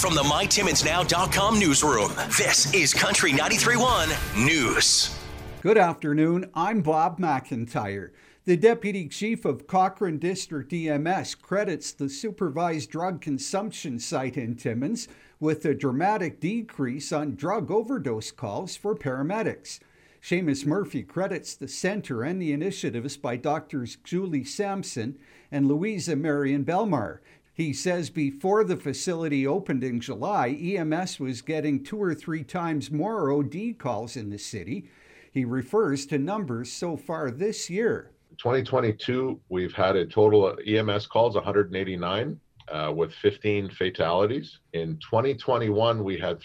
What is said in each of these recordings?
From the MyTimmonsNow.com newsroom, this is Country 93.1 News. Good afternoon, I'm Bob McIntyre. The Deputy Chief of Cochrane District EMS credits the supervised drug consumption site in Timmins with a dramatic decrease on drug overdose calls for paramedics. Seamus Murphy credits the center and the initiatives by Doctors Julie Sampson and Louisa Marion Belmar. He says before the facility opened in July, EMS was getting 2 or 3 times more OD calls in the city. He refers to numbers so far this year. 2022, we've had a total of EMS calls, 189, with 15 fatalities. In 2021, we had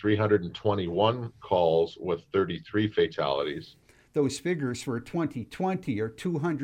321 calls with 33 fatalities. Those figures for 2020 are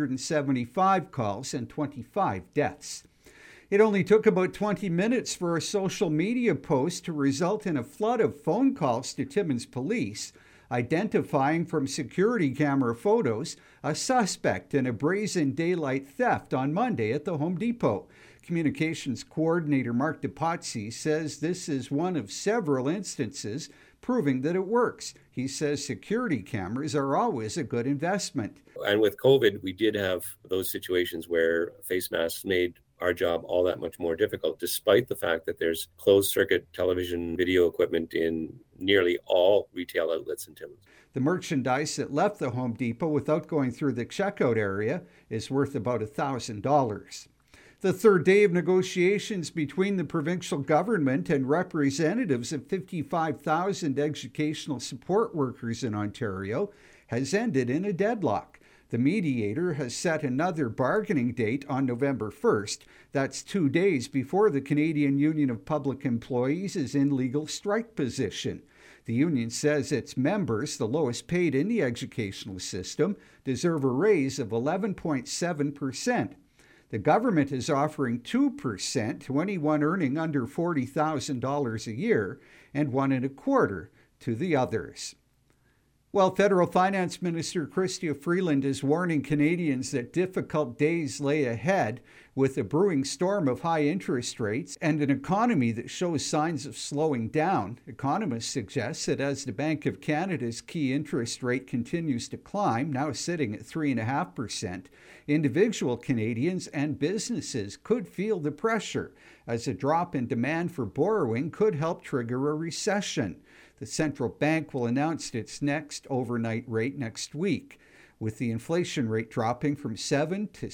275 calls and 25 deaths. It only took about 20 minutes for a social media post to result in a flood of phone calls to Timmins police, identifying from security camera photos a suspect in a brazen daylight theft on Monday at the Home Depot. Communications coordinator Mark DePazzi says this is one of several instances proving that it works. He says security cameras are always a good investment. And with COVID, we did have those situations where face masks made our job all that much more difficult, despite the fact that there's closed circuit television video equipment in nearly all retail outlets in Timmins. The merchandise that left the Home Depot without going through the checkout area is worth about $1,000. The third day of negotiations between the provincial government and representatives of 55,000 educational support workers in Ontario has ended in a deadlock. The mediator has set another bargaining date on November 1st. That's 2 days before the Canadian Union of Public Employees is in legal strike position. The union says its members, the lowest paid in the educational system, deserve a raise of 11.7%. The government is offering 2% to anyone earning under $40,000 a year and 1.25% to the others. Well, Federal Finance Minister Chrystia Freeland is warning Canadians that difficult days lay ahead with a brewing storm of high interest rates and an economy that shows signs of slowing down. Economists suggest that as the Bank of Canada's key interest rate continues to climb, now sitting at 3.5%, individual Canadians and businesses could feel the pressure, as a drop in demand for borrowing could help trigger a recession. The central bank will announce its next overnight rate next week, with the inflation rate dropping from 7 to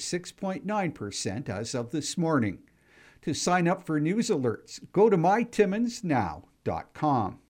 6.9% as of this morning. To sign up for news alerts, go to mytimmonsnow.com.